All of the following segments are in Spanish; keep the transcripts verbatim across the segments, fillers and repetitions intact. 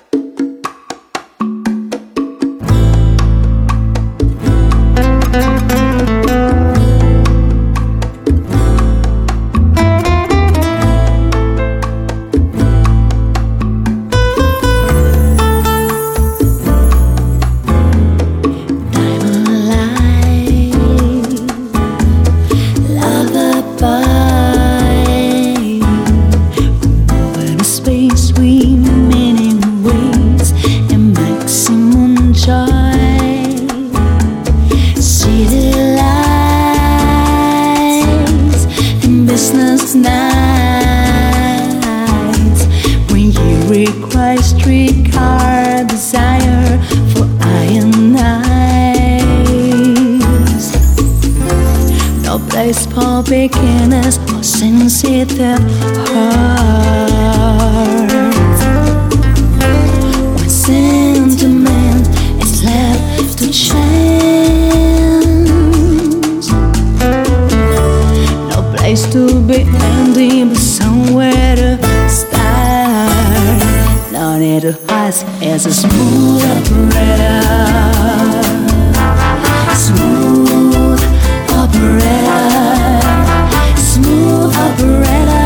Nights when you require streetcar desire for iron eyes. No place for beginners or sensitive hearts. When sentiment is left to chance, no place to be ending, but somewhere to start. No need to ask, it's a smooth operator. Smooth operator. Smooth operator.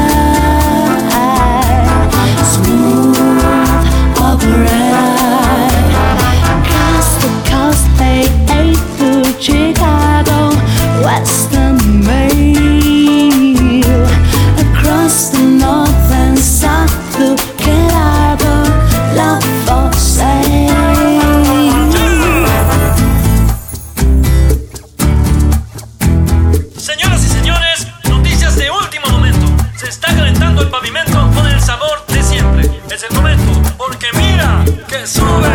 Smooth operator. Coast to coast, hey, hey, to Chicago, Western Mail, across the north and south to Chicago, love for sale. Señoras y señores, noticias de último momento. Se está calentando el pavimento con el sabor de siempre. Es el momento, porque mira que sube.